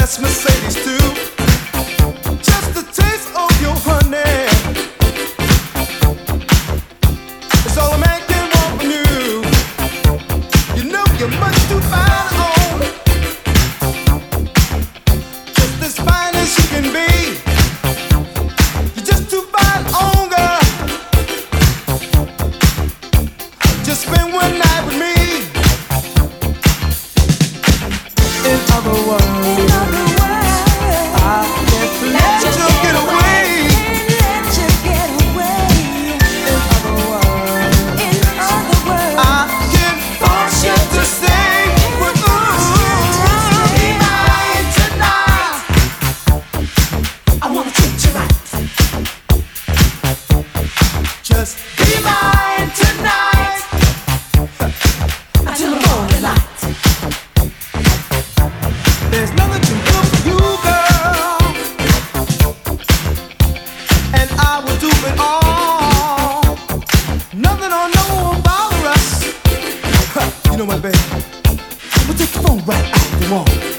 that's Mercedes too. Just a taste of your honey. It's all a man can want from you. You know you're much too fine on. Just as fine as you can be. You're just too fine on, girl. Just spend one night with me. In other words, I can't let you get away. In other words, I can't force you to stay with be mine tonight. I wanna treat you right. Just be mine tonight until the morning light. There's nothing too good for you, girl, and I will do it all. Nothing or no one bother us. You know what, baby? We'll take the phone right out the wall.